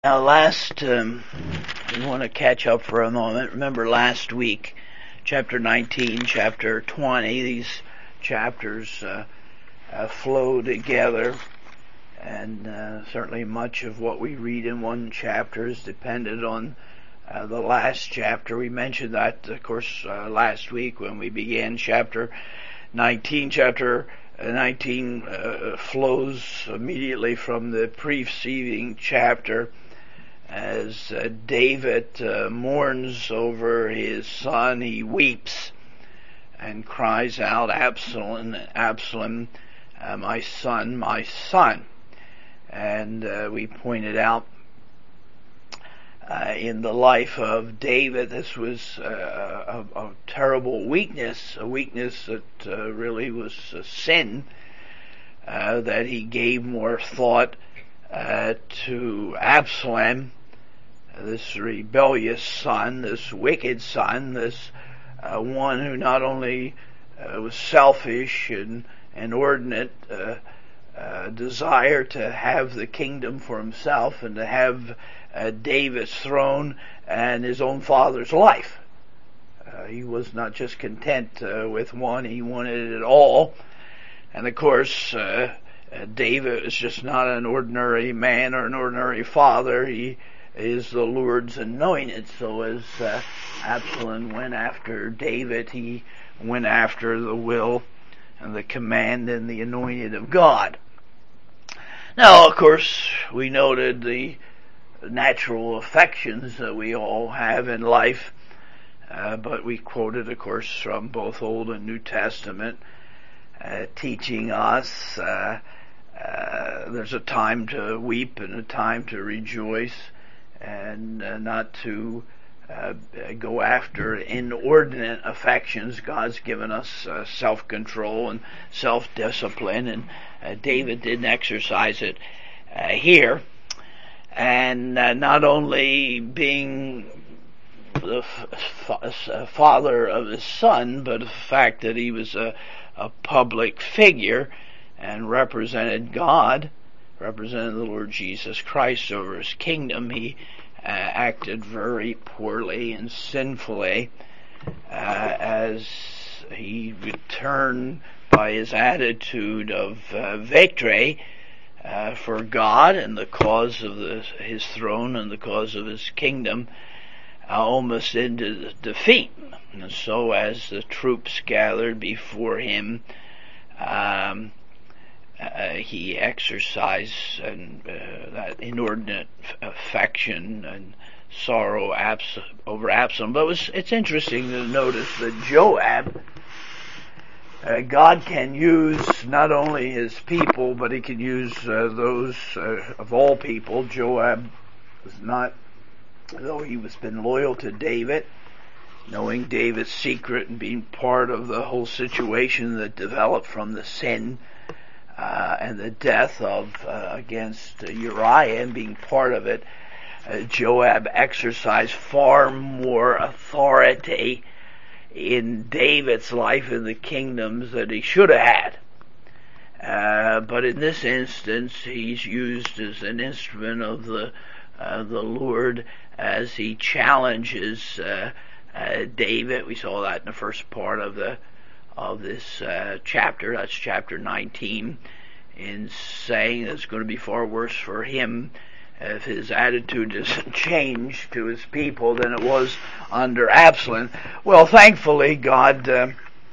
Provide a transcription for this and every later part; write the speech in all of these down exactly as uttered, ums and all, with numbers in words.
Now, last, um, we want to catch up for a moment. Remember last week, chapter nineteen, chapter twenty, these chapters uh, uh, flow together, and uh, certainly much of what we read in one chapter is dependent on uh, the last chapter. We mentioned that, of course, uh, last week when we began chapter nineteen. Chapter nineteen uh, flows immediately from the preceding chapter, as uh, David uh, mourns over his son. He weeps and cries out, Absalom, Absalom, uh, my son, my son. And uh, we pointed out uh, in the life of David, this was uh, a, a terrible weakness, a weakness that uh, really was a sin, uh, that he gave more thought uh, to Absalom, this rebellious son, this wicked son, this uh, one who not only uh, was selfish and inordinate, uh, uh, desire to have the kingdom for himself and to have uh, David's throne and his own father's life. Uh, he was not just content uh, with one, he wanted it all. And of course, uh, uh, David is just not an ordinary man or an ordinary father. He is the Lord's anointed. So as uh, Absalom went after David, he went after the will and the command and the anointed of God. Now, of course, we noted the natural affections that we all have in life, uh, but we quoted, of course, from both Old and New Testament, uh, teaching us uh, uh, there's a time to weep and a time to rejoice, and uh, not to uh, go after inordinate affections. God's given us uh, self-control and self-discipline, and uh, David didn't exercise it uh, here. And uh, not only being the f- f- father of his son, but the fact that he was a, a public figure and represented God, represented the Lord Jesus Christ over his kingdom. He uh, acted very poorly and sinfully uh, as he returned by his attitude of uh, victory uh, for God and the cause of the, his throne and the cause of his kingdom, uh, almost into defeat. And so as the troops gathered before him, um, Uh, he exercised and, uh, that inordinate affection and sorrow Abs- over Absalom. But it was, it's interesting to notice that Joab, uh, God can use not only his people, but he can use uh, those uh, of all people. Joab was not, though he was been loyal to David, knowing David's secret and being part of the whole situation that developed from the sin Uh, and the death of uh, against uh, Uriah, and being part of it, uh, Joab exercised far more authority in David's life in the kingdoms that he should have had. Uh, but in this instance, he's used as an instrument of the uh, the Lord as he challenges uh, uh, David. We saw that in the first part of the of this uh, chapter, that's chapter nineteen, in saying that it's going to be far worse for him if his attitude doesn't change to his people than it was under Absalom. Well, thankfully, God uh,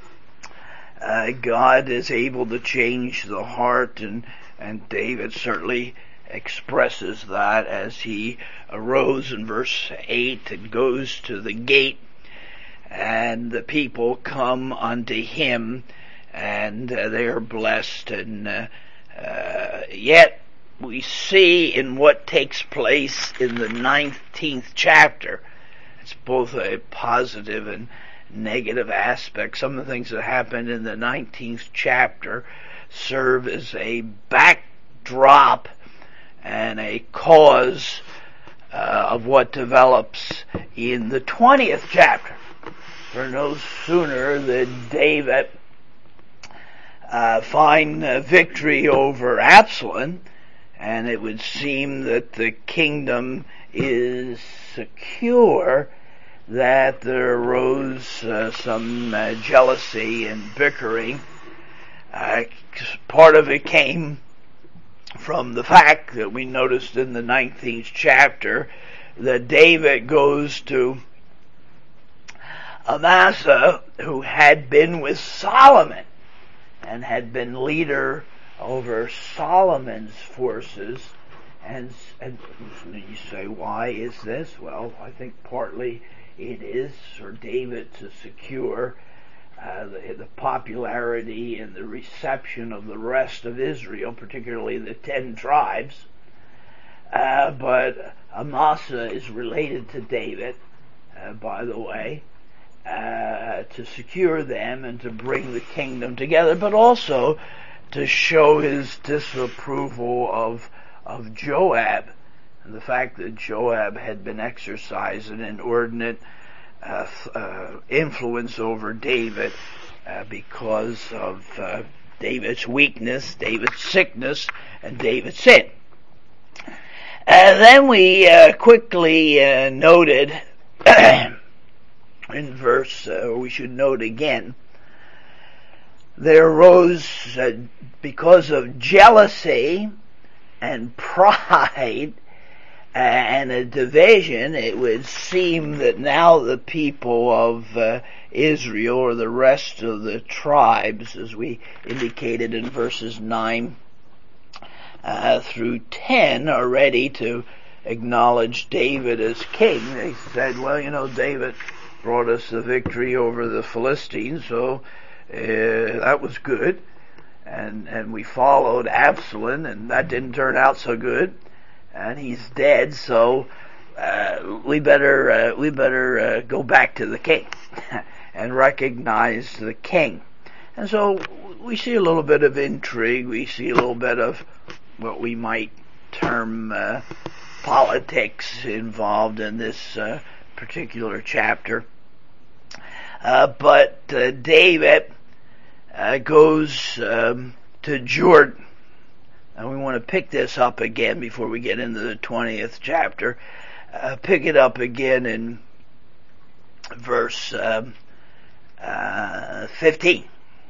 uh, God is able to change the heart, and, and David certainly expresses that as he arose in verse eight and goes to the gate, and the people come unto him, and uh, they are blessed. And uh, uh, yet we see in what takes place in the nineteenth chapter, it's both a positive and negative aspect. Some of the things that happened in the nineteenth chapter serve as a backdrop and a cause uh, of what develops in the twentieth chapter. For no sooner did David uh, find uh, victory over Absalom and it would seem that the kingdom is secure, that there arose uh, some uh, jealousy and bickering. Uh, part of it came from the fact that we noticed in the nineteenth chapter that David goes to Amasa, who had been with Solomon and had been leader over Solomon's forces. And, and you say, why is this? Well, I think partly it is for David to secure uh, the, the popularity and the reception of the rest of Israel, particularly the ten tribes. Uh, but Amasa is related to David, uh, by the way, uh, to secure them and to bring the kingdom together, but also to show his disapproval of of Joab, and the fact that Joab had been exercising an inordinate uh, uh, influence over David uh, because of uh, David's weakness, David's sickness, and David's sin. And then we uh, quickly uh, noted in verse, uh, we should note again, there arose, uh, because of jealousy and pride uh, and a division, it would seem that now the people of uh, Israel, or the rest of the tribes, as we indicated in verses nine uh, through ten, are ready to acknowledge David as king. They said, well, you know, David brought us the victory over the Philistines, so uh, that was good. And, and we followed Absalom, and that didn't turn out so good. And he's dead, so uh, we better uh, we better uh, go back to the king and recognize the king. And so we see a little bit of intrigue. We see a little bit of what we might term uh, politics involved in this uh, particular chapter. Uh, but uh, David Uh, goes um, to Jordan. And we want to pick this up again before we get into the twentieth chapter. Uh, pick it up again in verse um, uh, fifteen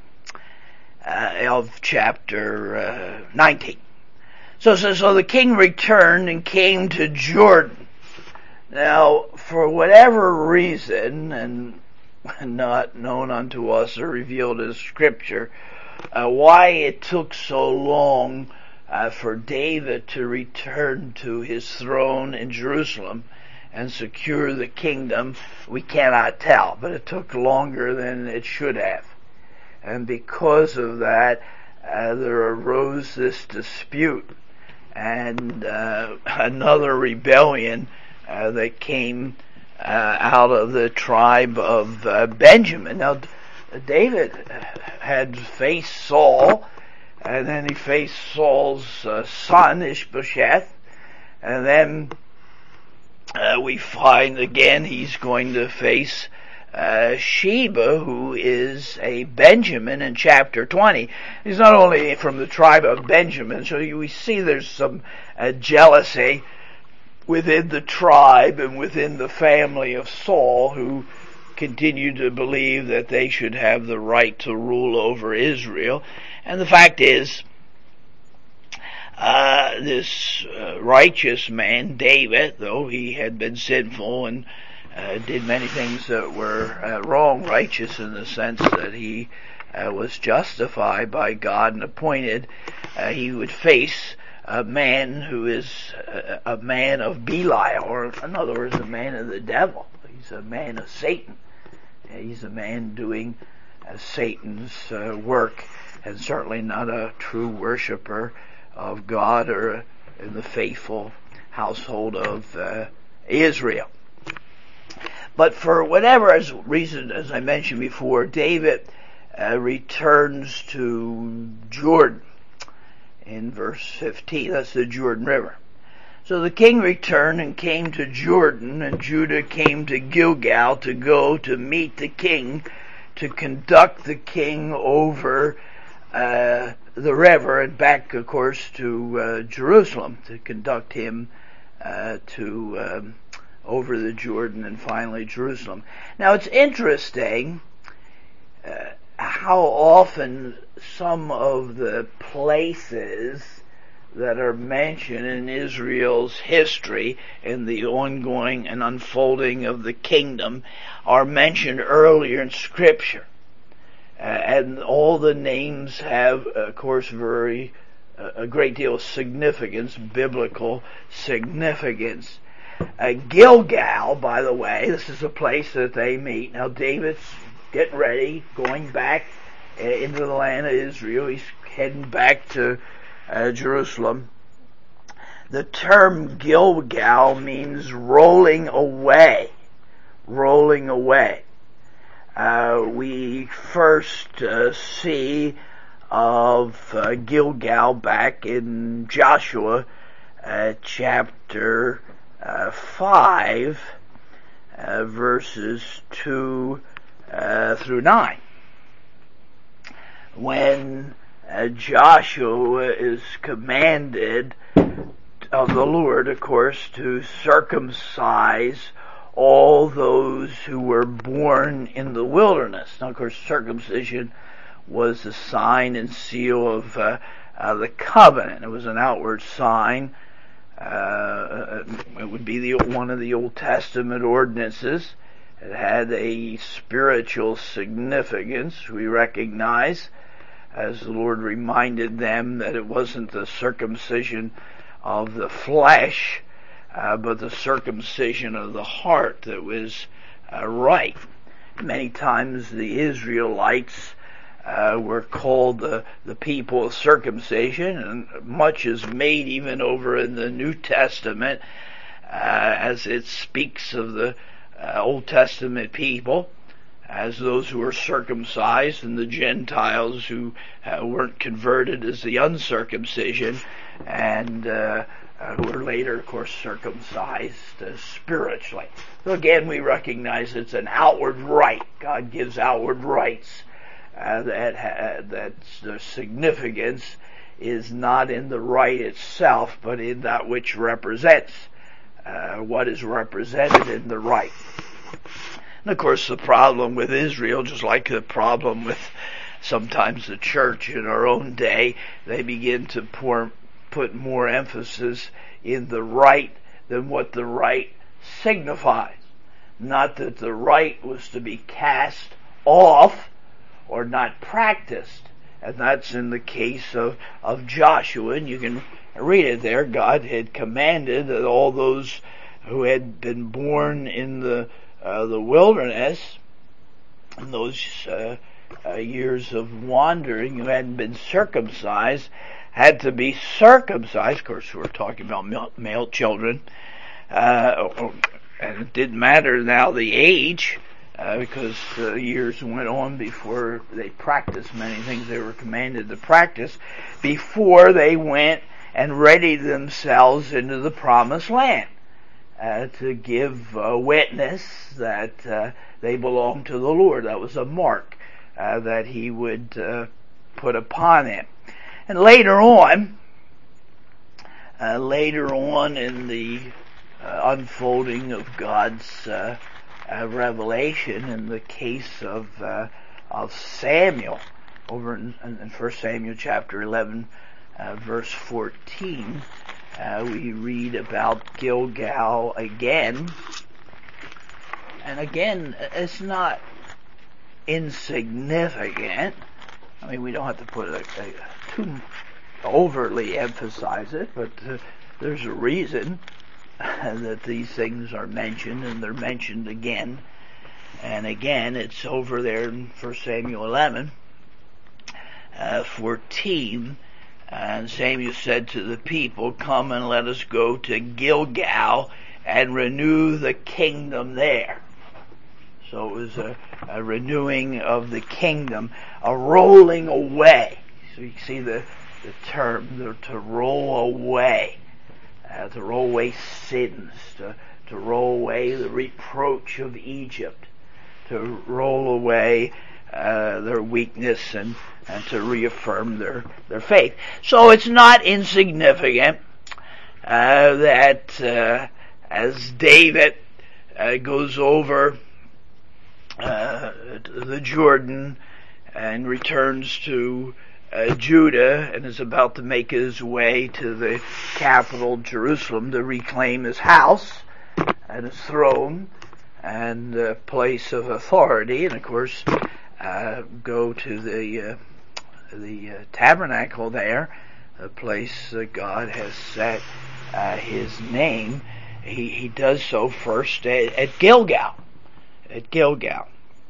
uh, of chapter uh, nineteen. So, so, so the king returned and came to Jordan. Now, for whatever reason, and not known unto us or revealed as Scripture, uh, why it took so long uh, for David to return to his throne in Jerusalem and secure the kingdom, we cannot tell, but it took longer than it should have. And because of that, uh, there arose this dispute and uh, another rebellion uh, that came Uh, out of the tribe of uh, Benjamin. Now, David had faced Saul, and then he faced Saul's uh, son, Ishbosheth, and then uh, we find again he's going to face uh, Sheba, who is a Benjamin in chapter twenty. He's not only from the tribe of Benjamin, so we see there's some uh, jealousy within the tribe and within the family of Saul, who continue to believe that they should have the right to rule over Israel. And the fact is, uh, this uh, righteous man, David, though he had been sinful and uh, did many things that were uh, wrong, righteous in the sense that he uh, was justified by God and appointed, uh, he would face a man who is a, a man of Belial, or in other words, a man of the devil. He's a man of Satan. He's a man doing uh, Satan's uh, work, and certainly not a true worshiper of God or uh, in the faithful household of uh, Israel. But for whatever reason, as I mentioned before, David uh, returns to Jordan. In verse fifteen, that's the Jordan River. So the king returned and came to Jordan, and Judah came to Gilgal to go to meet the king, to conduct the king over uh, the river and back, of course, to uh, Jerusalem to conduct him uh, to um, over the Jordan and finally Jerusalem. Now it's interesting uh, how often some of the places that are mentioned in Israel's history in the ongoing and unfolding of the kingdom are mentioned earlier in Scripture. Uh, and all the names have, of course, very, uh, a great deal of significance, biblical significance. Uh, Gilgal, by the way, this is a place that they meet. Now David's getting ready, going back uh, into the land of Israel. He's heading back to uh, Jerusalem. The term Gilgal means rolling away, rolling away. Uh, we first uh, see of uh, Gilgal back in Joshua uh, chapter uh, five, uh, verses two uh, through nine. When uh, Joshua is commanded of the Lord, of course, to circumcise all those who were born in the wilderness. Now, of course, circumcision was a sign and seal of uh, uh, the covenant. It was an outward sign. Uh, it would be the one of the Old Testament ordinances. It had a spiritual significance, we recognize, as the Lord reminded them that it wasn't the circumcision of the flesh, Uh, but the circumcision of the heart that was uh, right. Many times the Israelites uh, were called the, the people of circumcision, and much is made even over in the New Testament uh, as it speaks of the uh, Old Testament people as those who were circumcised, and the Gentiles who uh, weren't converted as the uncircumcision, and uh, Uh, who were later, of course, circumcised uh, spiritually. So again, we recognize it's an outward rite. God gives outward rites. Uh, that ha- that the significance is not in the rite itself, but in that which represents uh, what is represented in the rite. And of course, the problem with Israel, just like the problem with sometimes the church in our own day, they begin to pour put more emphasis in the rite than what the rite signifies. Not that the rite was to be cast off or not practiced. And that's in the case of, of Joshua, and you can read it there. God had commanded that all those who had been born in the uh, the wilderness, in those uh, uh, years of wandering, who hadn't been circumcised, had to be circumcised. Of course, we're talking about male, male children. Uh, and it didn't matter now the age, uh, because uh, years went on before they practiced many things they were commanded to practice, before they went and readied themselves into the promised land, uh, to give uh, witness that uh, they belonged to the Lord. That was a mark uh, that He would uh, put upon them. And later on, uh, later on in the uh, unfolding of God's uh, uh, revelation, in the case of uh, of Samuel, over in, in First Samuel chapter eleven, uh, verse fourteen, uh, we read about Gilgal again, and again, it's not insignificant. I mean, we don't have to put a, a too overly emphasize it, but uh, there's a reason uh, that these things are mentioned, and they're mentioned again and again. It's over there in First Samuel eleven, uh, fourteen, and Samuel said to the people, "Come and let us go to Gilgal and renew the kingdom there." So it was a, a renewing of the kingdom, a rolling away. So you see the, the term, the, to roll away, uh, to roll away sins, to, to roll away the reproach of Egypt, to roll away uh, their weakness and, and to reaffirm their, their faith. So it's not insignificant uh, that uh, as David uh, goes over uh, the Jordan and returns to uh, Judah and is about to make his way to the capital, Jerusalem, to reclaim his house and his throne and uh, place of authority, and of course uh, go to the uh, the uh, tabernacle there, a place that God has set uh, His name. He he does so first at, at Gilgal, at Gilgal.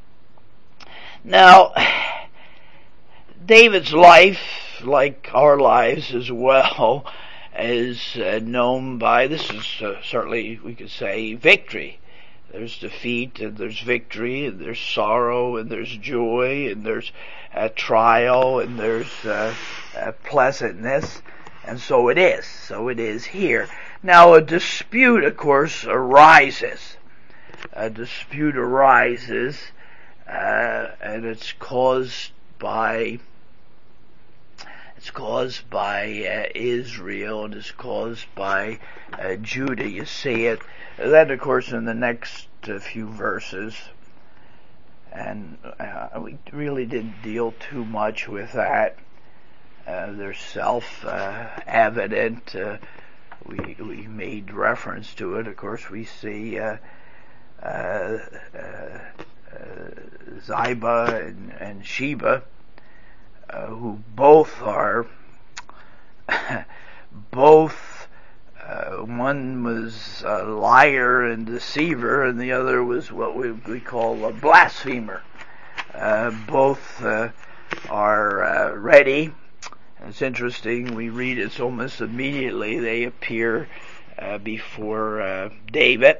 Now, David's life, like our lives as well, is uh, known by, this is uh, certainly, we could say, victory. There's defeat, and there's victory, and there's sorrow, and there's joy, and there's uh, trial, and there's uh, uh, pleasantness, and so it is. So it is here. Now, a dispute, of course, arises. A dispute arises, uh, and it's caused by It's caused by uh, Israel, and it's caused by uh, Judah. You see it. Then, of course, in the next uh, few verses, and uh, we really didn't deal too much with that. Uh, they're self-evident. Uh, uh, we we made reference to it. Of course, we see uh, uh, uh, uh, Ziba and, and Sheba, Uh, who both are, both, uh, one was a liar and deceiver, and the other was what we, we call a blasphemer. Uh, both uh, are uh, ready. It's interesting, we read it almost immediately. They appear uh, before uh, David.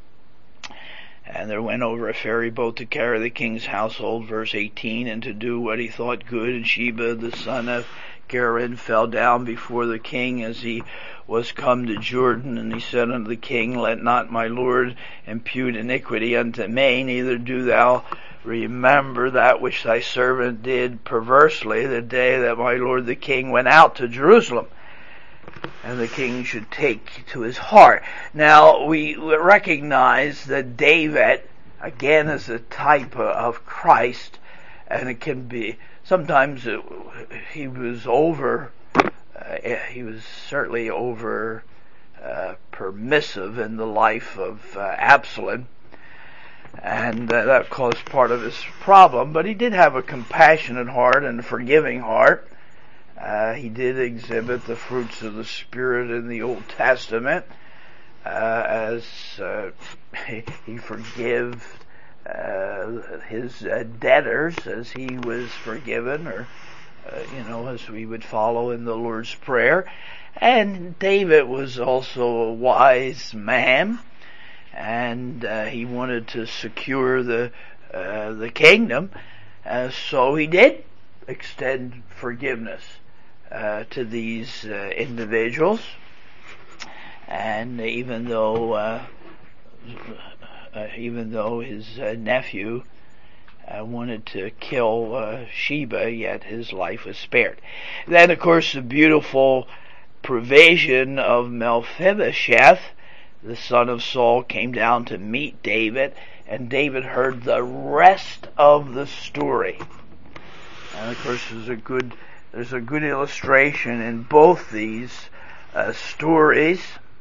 And there went over a ferry boat to carry the king's household, verse eighteen, and to do what he thought good. And Sheba, the son of Geraint, fell down before the king as he was come to Jordan. And he said unto the king, Let not my lord impute iniquity unto me, neither do thou remember that which thy servant did perversely the day that my lord the king went out to Jerusalem. And the king should take to his heart. Now, we recognize that David, again, is a type of Christ, and it can be, sometimes it, he was over, uh, he was certainly over uh, permissive in the life of uh, Absalom, and uh, that caused part of his problem, but he did have a compassionate heart and a forgiving heart. Uh, he did exhibit the fruits of the Spirit in the Old Testament, uh, as uh, he, he forgave uh, his uh, debtors as he was forgiven, or uh, you know, as we would follow in the Lord's Prayer. And David was also a wise man, and uh, he wanted to secure the uh, the kingdom, uh, so he did extend forgiveness Uh, to these uh, individuals, and even though uh, uh, even though his uh, nephew uh, wanted to kill uh, Sheba, yet his life was spared. Then, of course, the beautiful provision of Mephibosheth, the son of Saul, came down to meet David, and David heard the rest of the story. And of course, there's a good There's a good illustration in both these uh, stories.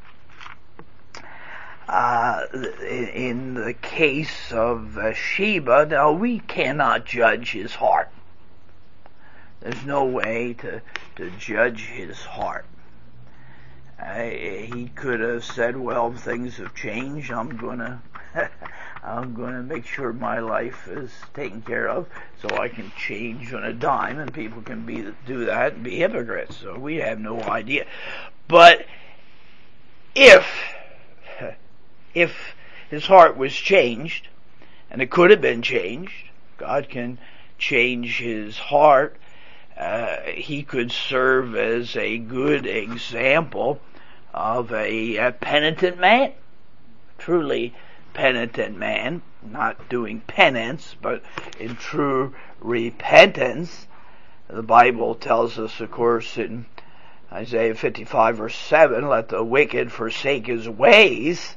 Uh, in, in the case of uh, Sheba, now we cannot judge his heart. There's no way to, to judge his heart. Uh, he could have said, well, things have changed, I'm gonna I'm going to make sure my life is taken care of so I can change on a dime, and people can be do that and be hypocrites. So we have no idea. But if if his heart was changed, and it could have been changed, God can change his heart, uh, he could serve as a good example of a, a penitent man. Truly penitent man, not doing penance, but in true repentance. The Bible tells us, of course, in Isaiah fifty-five verse seven, let the wicked forsake his ways,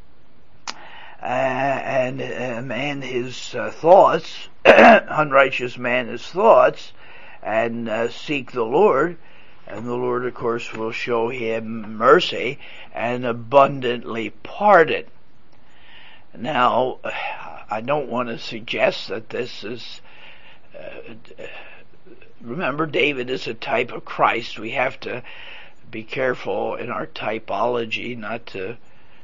uh, and uh, man his uh, thoughts, unrighteous man his thoughts, and uh, seek the Lord, and the Lord, of course, will show him mercy and abundantly pardon. Now, I don't want to suggest that this is, uh, remember, David is a type of Christ. We have to be careful in our typology not to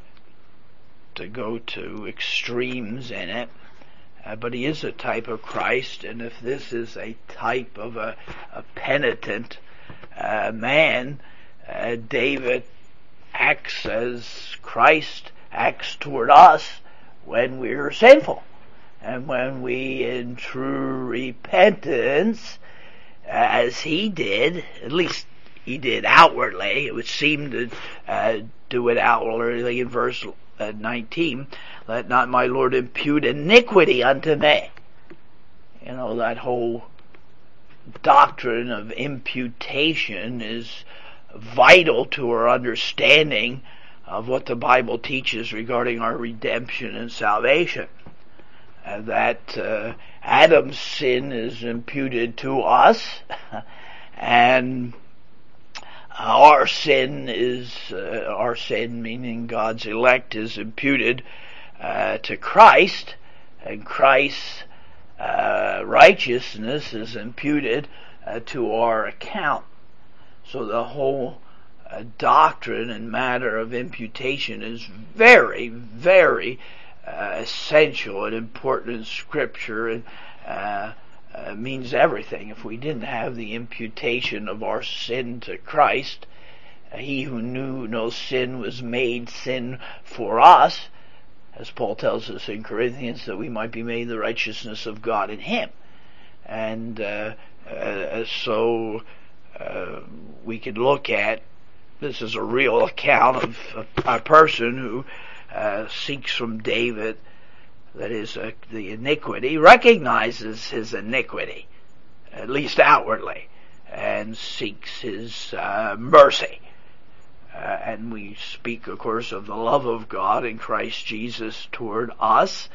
to go to extremes in it. Uh, but he is a type of Christ, and if this is a type of a, a penitent uh, man, uh, David acts as Christ acts toward us when we are sinful, and when we, in true repentance, as he did, at least he did outwardly, it would seem to uh, do it outwardly in verse uh, nineteen, let not my Lord impute iniquity unto me. You know, that whole doctrine of imputation is vital to our understanding of what the Bible teaches regarding our redemption and salvation. Uh, that uh, Adam's sin is imputed to us, and our sin is, uh, our sin, meaning God's elect, is imputed uh, to Christ, and Christ's uh, righteousness is imputed uh, to our account. So the whole uh, doctrine and matter of imputation is very, very Uh, essential and important in Scripture, and uh, uh, means everything. If we didn't have the imputation of our sin to Christ, uh, he who knew no sin was made sin for us, as Paul tells us in Corinthians, that we might be made the righteousness of God in him. And uh, uh, so uh, we could look at, this is a real account of a, a person who Uh, seeks from David, that is, uh, the iniquity, recognizes his iniquity, at least outwardly, and seeks his uh, mercy. Uh, and we speak, of course, of the love of God in Christ Jesus toward us.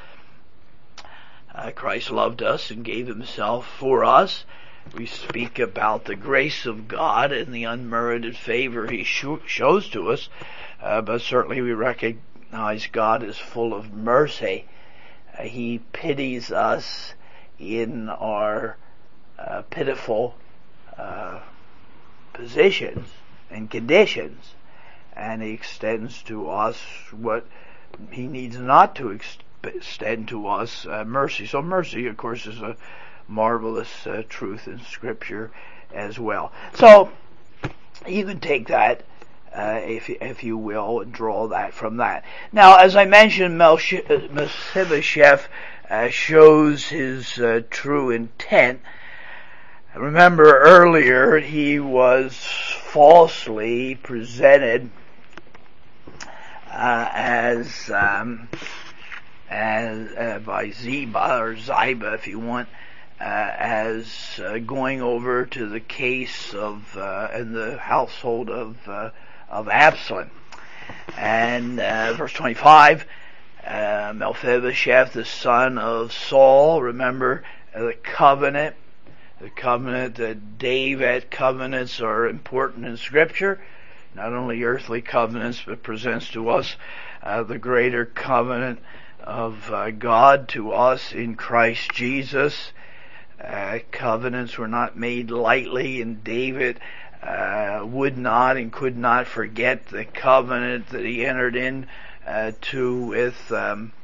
Uh, Christ loved us and gave himself for us. We speak about the grace of God and the unmerited favor he sh- shows to us, uh, but certainly we recognize God is full of mercy. Uh, he pities us in our uh, pitiful uh, positions and conditions, and he extends to us what he needs not to ex- extend to us, uh, mercy. So mercy, of course, is a marvelous uh, truth in Scripture as well. So you can take that Uh, if if you will, and draw that from that. Now, as I mentioned, Mephibosheth uh, shows his uh, true intent. Remember earlier, he was falsely presented uh, as um, as uh, by Ziba, or Ziba, if you want, uh, as uh, going over to the case of uh, in the household of Uh, of Absalom. And uh, verse twenty-five, uh, Mephibosheth, the son of Saul, remember uh, the covenant, the covenant that David, covenants are important in Scripture, not only earthly covenants, but presents to us uh, the greater covenant of uh, God to us in Christ Jesus. Uh, covenants were not made lightly, and David Uh, would not and could not forget the covenant that he entered in uh, to with um,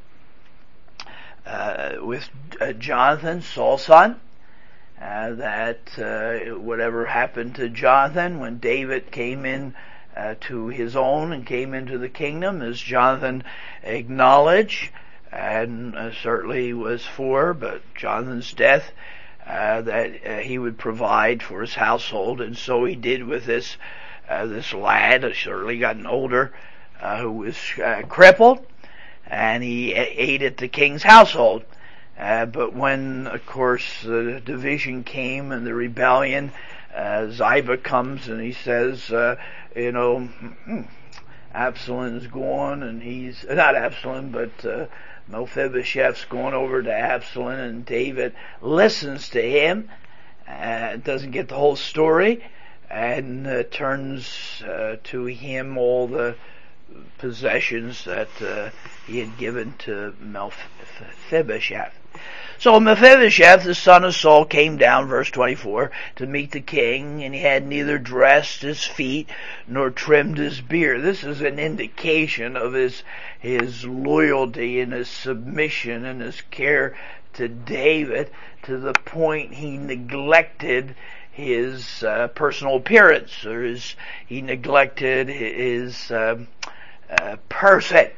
uh, with uh, Jonathan, Saul's son. Uh, that uh, whatever happened to Jonathan when David came in uh, to his own and came into the kingdom, as Jonathan acknowledged and uh, certainly was for, but Jonathan's death, Uh, that uh, he would provide for his household, and so he did with this uh, this lad, uh, certainly gotten older, uh, who was uh, crippled, and he ate at the king's household. Uh, but when, of course, the division came and the rebellion, uh, Ziba comes and he says, uh, you know, Absalom's gone, and he's, not Absalom, but uh, Mephibosheth's going over to Absalom, and David listens to him, uh, doesn't get the whole story, and uh, turns uh, to him all the possessions that uh, he had given to Mephibosheth. So Mephibosheth, the son of Saul, came down, verse twenty-four, to meet the king, and he had neither dressed his feet nor trimmed his beard. This is an indication of his his loyalty and his submission and his care to David, to the point he neglected his uh, personal appearance, or his he neglected his uh, uh, person.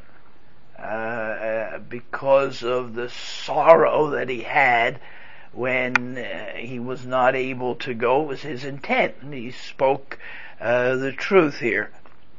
Uh, because of the sorrow that he had when uh, he was not able to go. It was his intent, and he spoke uh, the truth here.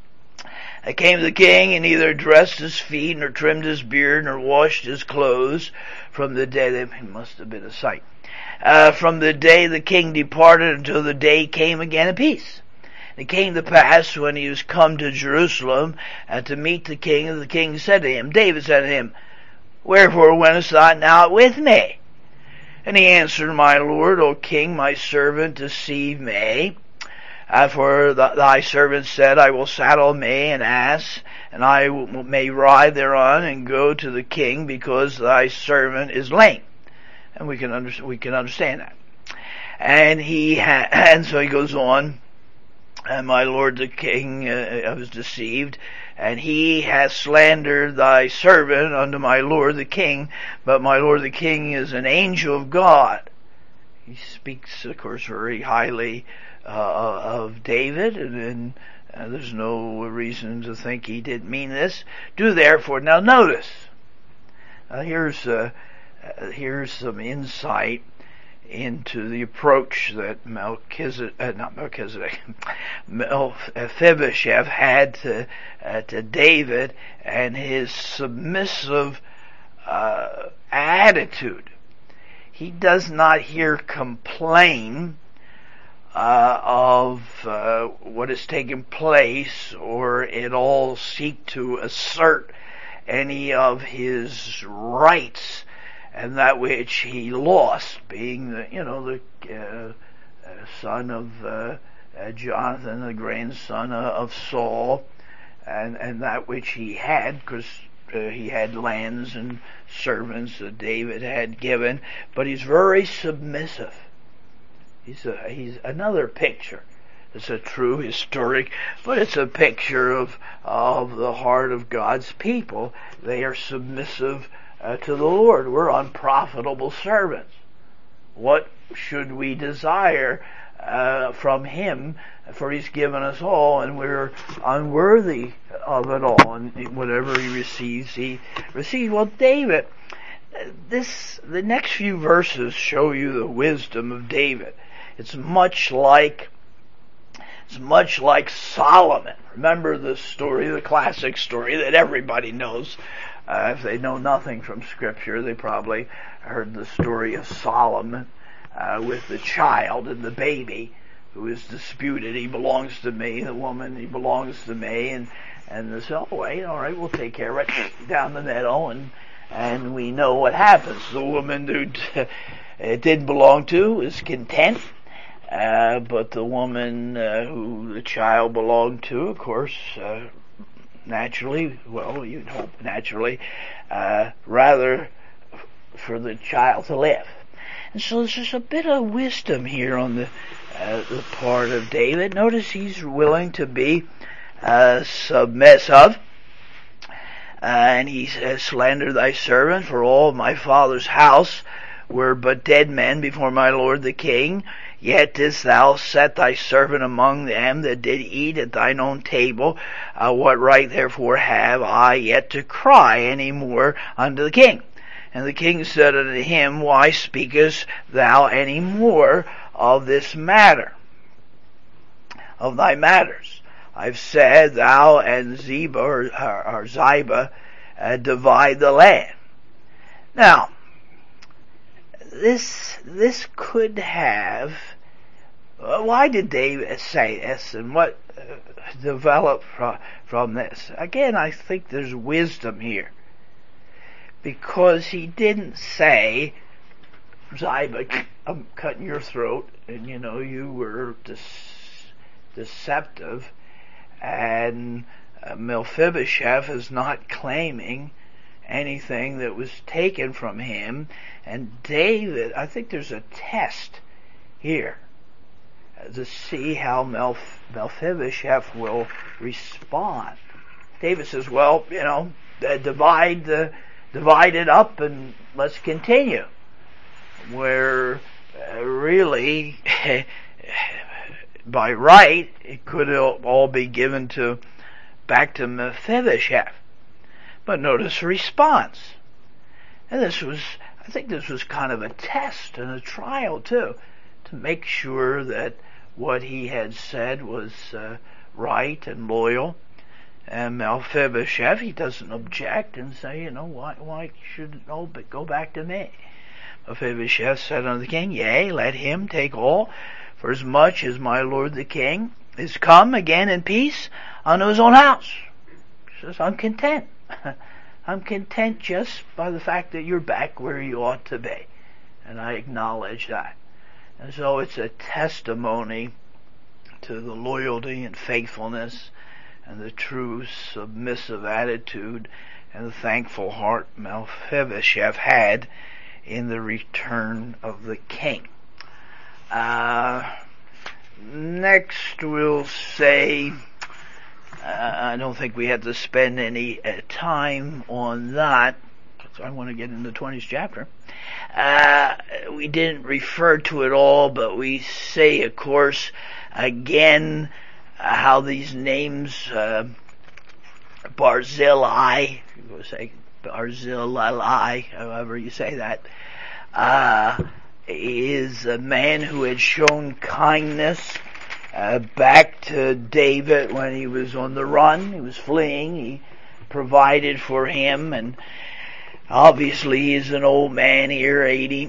I came to the king, and neither dressed his feet, nor trimmed his beard, nor washed his clothes from the day that he must have been a sight. Uh, from the day the king departed until the day came again in peace. It came to pass when he was come to Jerusalem and to meet the king, and the king said to him, David said to him, Wherefore wentest thou not with me? And he answered, My lord, O king, my servant deceived me. Uh, for the, thy servant said, I will saddle me an ass, and I w- may ride thereon and go to the king, because thy servant is lame. And we can under, we can understand that. And he ha- and so he goes on. And my lord the king uh, was deceived, and he hath slandered thy servant unto my lord the king, but my lord the king is an angel of God. He speaks, of course, very highly uh, of David, and, and uh, there's no reason to think he didn't mean this. Do therefore, now notice, uh, here's uh, uh, here's some insight into the approach that Melchizedek, uh, not Melchizedek, Mephibosheth had to, uh, to David, and his submissive uh, attitude. He does not here complain uh, of uh, what has taken place, or at all seek to assert any of his rights, and that which he lost, being the, you know, the uh, uh, son of uh, uh, Jonathan, the grandson uh, of Saul, and and that which he had, because uh, he had lands and servants that David had given. But he's very submissive. He's a, he's another picture. It's a true historic, but it's a picture of of the heart of God's people. They are submissive Uh, to the Lord. We're unprofitable servants. What should we desire uh, from Him? For He's given us all, and we're unworthy of it all. And whatever He receives, He receives. Well, David, this the next few verses show you the wisdom of David. It's much like it's much like Solomon. Remember the story, the classic story that everybody knows. Uh, if they know nothing from Scripture, they probably heard the story of Solomon uh, with the child and the baby who is disputed. He belongs to me, the woman, he belongs to me, and and they say, oh, wait, all right, we'll take care of it down the middle, and and we know what happens. The woman who it didn't belong to is content, uh, but the woman uh, who the child belonged to, of course, uh, naturally, well, you'd hope naturally, uh, rather for the child to live. And so there's just a bit of wisdom here on the, uh, the part of David. Notice he's willing to be uh, submissive. Uh, and he says, slander thy servant, for all of my father's house were but dead men before my lord the king. Yet didst thou set thy servant among them that did eat at thine own table. Uh, what right therefore have I yet to cry any more unto the king? And the king said unto him, Why speakest thou any more of this matter, of thy matters? I've said, thou and Ziba, or, or Ziba, uh, divide the land. Now, this this could have. Uh, why did David say this, and what uh, developed from, from this? Again, I think there's wisdom here, because he didn't say, Ziba, I'm cutting your throat, and you know, you were dis- deceptive, and uh, Mephibosheth is not claiming anything that was taken from him. And David, I think there's a test here to see how Meph- Mephibosheth will respond. David says, well, you know, divide the, divide it up and let's continue. Where uh, really, by right, it could all be given to back to Mephibosheth. But notice the response. And this was, I think this was kind of a test and a trial too, to make sure that what he had said was uh, right and loyal. And Mephibosheth, he doesn't object and say, you know, why, why should it all go back to me? Mephibosheth said unto the king, yea, let him take all, for as much as my lord the king is come again in peace unto his own house. He says, I'm content. I'm content just by the fact that you're back where you ought to be. And I acknowledge that. And so it's a testimony to the loyalty and faithfulness and the true submissive attitude and the thankful heart Mephibosheth had in the return of the king. Uh, next we'll say, uh, I don't think we have to spend any uh, time on that, because I want to get into the twentieth chapter. Uh, we didn't refer to it all, but we say, of course, again, uh, how these names, uh, Barzillai, you go say Barzillai, however you say that, uh, is a man who had shown kindness uh, back to David when he was on the run, he was fleeing, he provided for him, and obviously he's an old man here, eighty,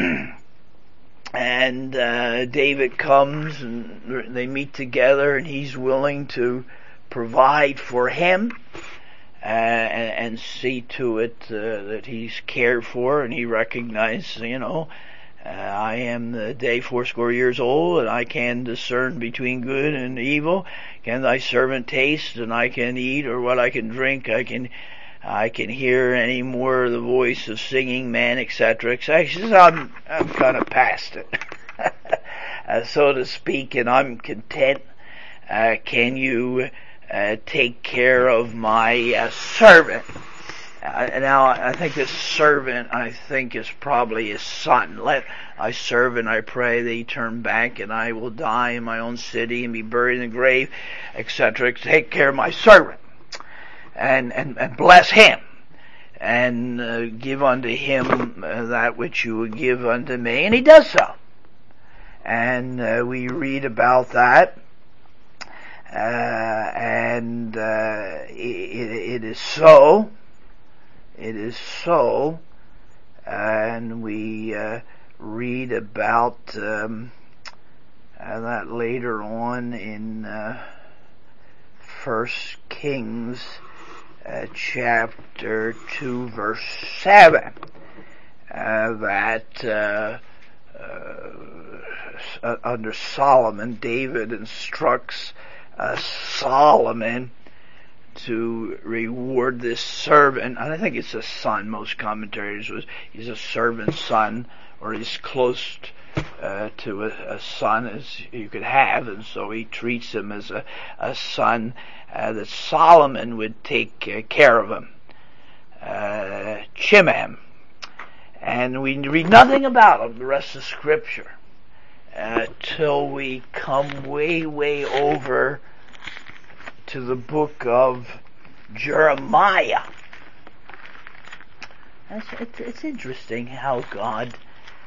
and uh, David comes and they meet together and he's willing to provide for him uh, and, and see to it uh, that he's cared for, and he recognizes, you know, uh, I am the day fourscore years old, and I can discern between good and evil. Can thy servant taste, and I can eat, or what I can drink, I can I can hear any more the voice of singing man, et cetera, et cetera. He says, I'm, I'm kind of past it, uh, so to speak, and I'm content. Uh, can you uh, take care of my uh, servant? Uh, now, I think this servant, I think, is probably his son. Let I serve and I pray that he turn back, and I will die in my own city and be buried in the grave, et cetera. Take care of my servant. And, and, and bless him, and uh, give unto him uh, that which you would give unto me. And he does so. And uh, we read about that. Uh, and uh, it, it is so. It is so. And we uh, read about um, uh, that later on in uh, First Kings Uh, chapter two, verse seven, uh, that uh, uh, under Solomon, David instructs uh, Solomon to reward this servant, and I think it's a son. Most commentators was he's a servant's son, or he's close uh, to a, a son as you could have, and so he treats him as a, a son. Uh, that Solomon would take uh, care of him, uh, Chimham, and we read nothing about him the rest of Scripture uh, till we come way, way over to the book of Jeremiah. It's, it's, it's interesting how God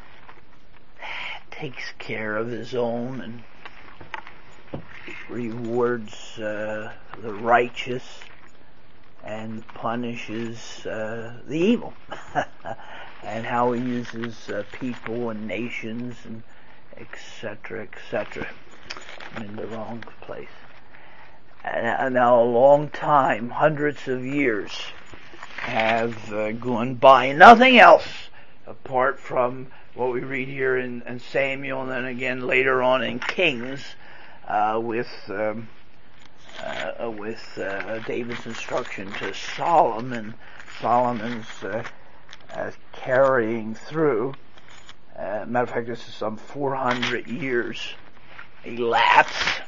takes care of His own and rewards uh, the righteous, and punishes uh, the evil, and how he uses uh, people and nations and et cetera, et cetera. I'm in the wrong place. And now a long time, hundreds of years, have uh, gone by. Nothing else apart from what we read here in, in Samuel, and then again later on in Kings, uh, with um, uh, with uh, David's instruction to Solomon, Solomon's uh, uh, carrying through. Uh, matter of fact, this is some four hundred years elapsed,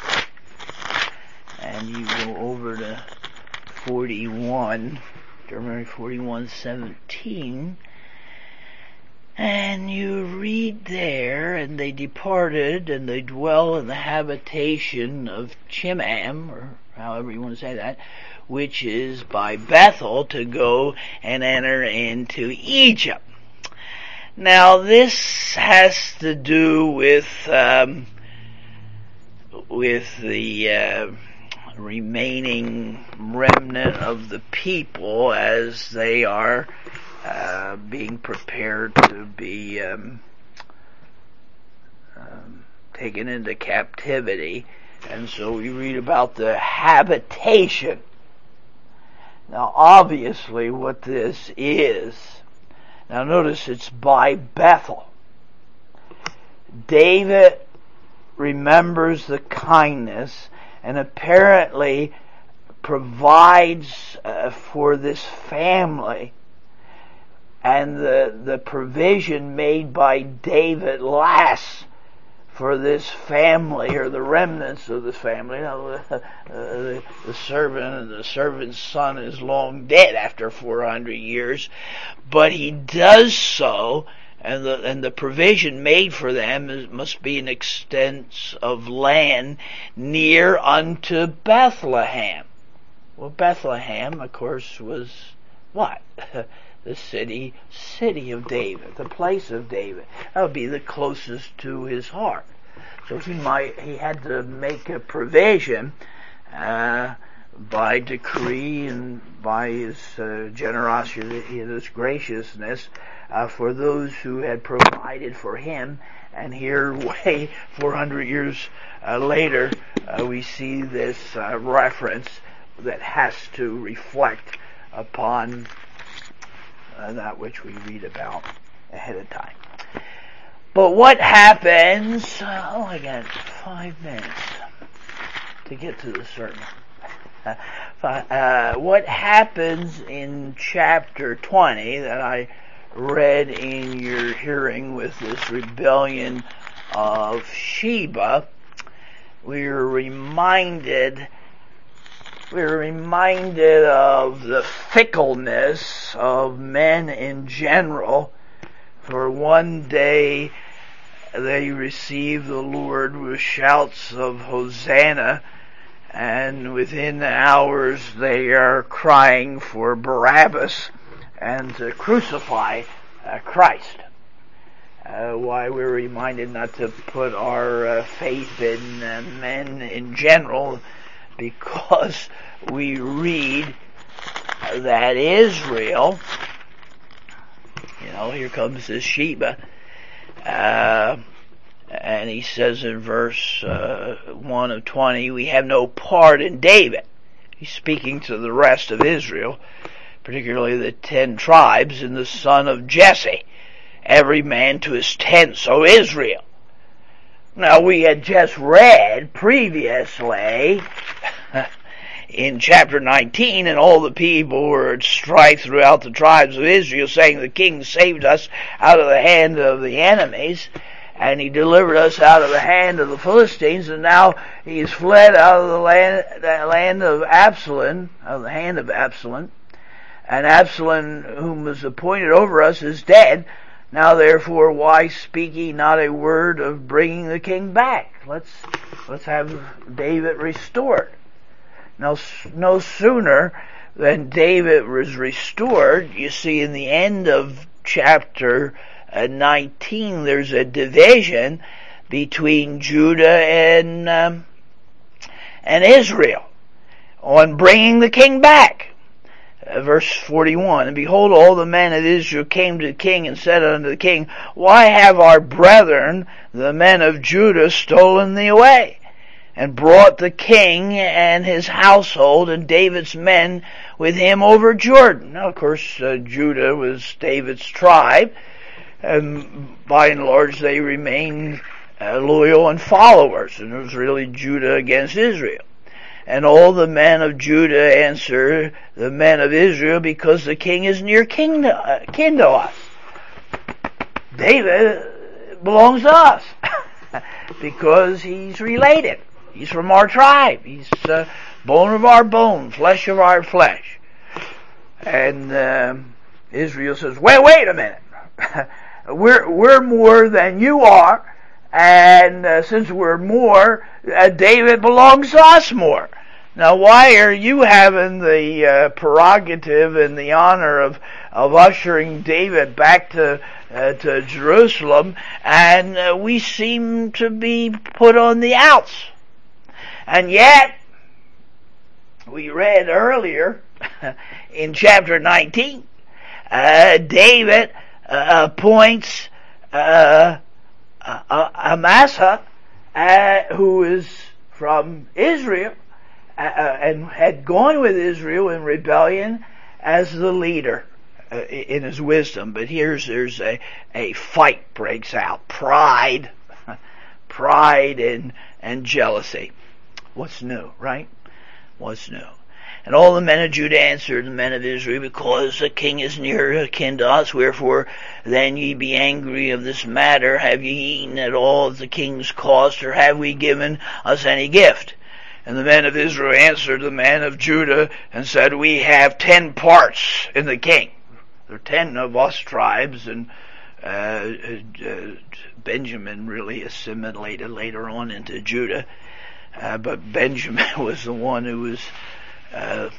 and you go over to forty-one, Deuteronomy forty-one seventeen, and you read there, and they departed, and they dwell in the habitation of Chimham, or however you want to say that, which is by Bethel, to go and enter into Egypt. Now this has to do with um, with the uh, remaining remnant of the people as they are uh, being prepared to be um, um, taken into captivity. And so we read about the habitation. Now obviously what this is, now notice it's by Bethel. David remembers the kindness and apparently provides uh, for this family, and the the provision made by David lasts for this family, or the remnants of the family. Now, uh, uh, the, the servant and the servant's son is long dead after four hundred years, but he does so, and the and the provision made for them is, must be an extent of land near unto Bethlehem. Well, Bethlehem, of course, was what? The city, city of David, the place of David. That would be the closest to his heart. So he might, he had to make a provision uh, by decree and by his uh, generosity and his graciousness uh, for those who had provided for him. And here, way four hundred years uh, later, uh, we see this uh, reference that has to reflect upon Uh, that which we read about ahead of time. But what happens, oh, I got five minutes to get to the sermon. Uh, uh, what happens in chapter twenty that I read in your hearing with this rebellion of Sheba, we're reminded We're reminded of the fickleness of men in general. For one day they receive the Lord with shouts of Hosanna, and within hours they are crying for Barabbas and to crucify uh, Christ. Uh, why we're reminded not to put our uh, faith in uh, men in general, because we read that Israel, you know, here comes this Sheba, uh, and he says in verse uh, one of twenty, we have no part in David. He's speaking to the rest of Israel, particularly the ten tribes, and the son of Jesse, every man to his tent, so Israel. Now, we had just read previously in chapter nineteen, and all the people were at strife throughout the tribes of Israel, saying, the king saved us out of the hand of the enemies, and he delivered us out of the hand of the Philistines, and now he's fled out of the land, the land of Absalom, out of the hand of Absalom, and Absalom, whom was appointed over us, is dead. Now therefore, why speak ye not a word of bringing the king back? Let's let's have David restored. Now, no sooner than David was restored, you see in the end of chapter uh, nineteen, there's a division between Judah and um, and Israel on bringing the king back. Uh, verse forty-one, and behold, all the men of Israel came to the king and said unto the king, why have our brethren, the men of Judah, stolen thee away, and brought the king and his household and David's men with him over Jordan? Now, of course, uh, Judah was David's tribe, and by and large they remained uh, loyal and followers, and it was really Judah against Israel. And all the men of Judah answer the men of Israel, because the king is near kin to, uh, kin to us. David belongs to us because he's related. He's from our tribe. He's uh, bone of our bone, flesh of our flesh. And um, Israel says, wait, wait a minute. we're we're more than you are, and uh, since we're more, uh, David belongs to us more. Now, why are you having the uh, prerogative and the honor of of ushering David back to uh, to Jerusalem, and uh, we seem to be put on the outs? And yet, we read earlier in chapter nineteen, uh, David uh, appoints uh, uh, Amasa, uh, who is from Israel, uh, and had gone with Israel in rebellion, as the leader uh, in his wisdom. But here's there's a a fight breaks out, pride, pride and and jealousy. What's new, right? What's new? And all the men of Judah answered the men of Israel, because the king is near kin to us, wherefore then ye be angry of this matter? Have ye eaten at all at the king's cost, or have we given us any gift? And the men of Israel answered the men of Judah, and said, we have ten parts in the king. There are ten of us tribes, and uh, uh, Benjamin really assimilated later on into Judah. Uh, but Benjamin was the one who was uh,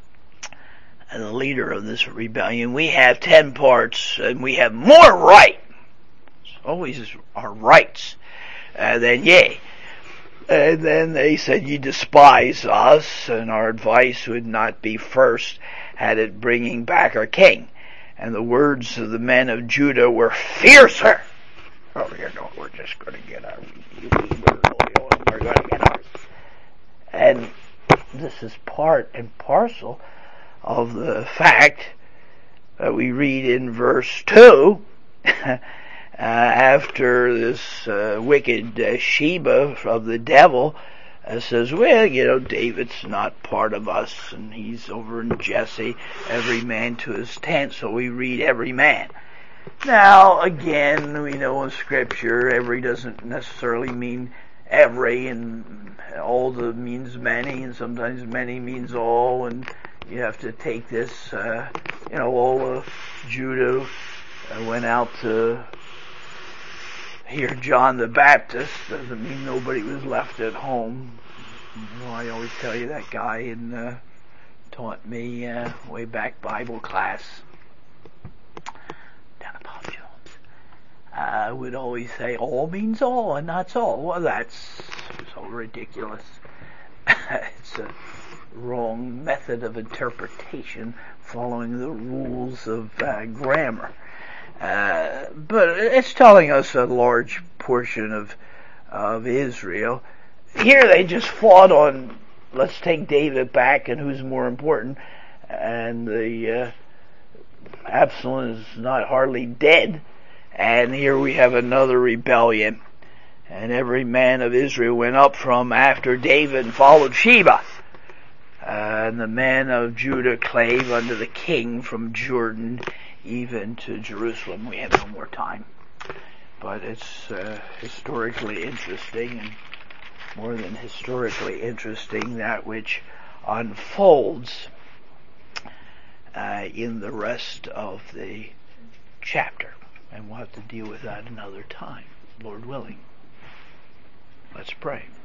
the leader of this rebellion. We have ten parts, and we have more right. It's always our rights uh, than ye. And then they said, ye despise us, and our advice would not be first, had it bringing back our king. And the words of the men of Judah were fiercer. Oh, you know, we're just going to get our, we were loyal, and we're going to get ours. And this is part and parcel of the fact that we read in verse two, uh, after this uh, wicked uh, Sheba of the devil uh, says, well, you know, David's not part of us, and he's over in Jesse, every man to his tent, so we read every man. Now, again, we know in Scripture, every doesn't necessarily mean every, and all the means many, and sometimes many means all, and you have to take this, uh, you know, all of Judah uh, went out to hear John the Baptist. Doesn't mean nobody was left at home. You know, I always tell you that guy in, uh, taught me uh, way back Bible class, I would always say all means all and that's all. Well, that's so ridiculous. It's a wrong method of interpretation following the rules of uh, grammar. Uh, but it's telling us a large portion of of Israel. Here they just fought on, let's take David back and who's more important. And the uh, Absalom is not hardly dead. And here we have another rebellion. And every man of Israel went up from after David and followed Sheba. Uh, and the men of Judah clave unto the king from Jordan even to Jerusalem. We have no more time. But it's uh, historically interesting, and more than historically interesting, that which unfolds uh, in the rest of the chapter. And we'll have to deal with that another time, Lord willing. Let's pray.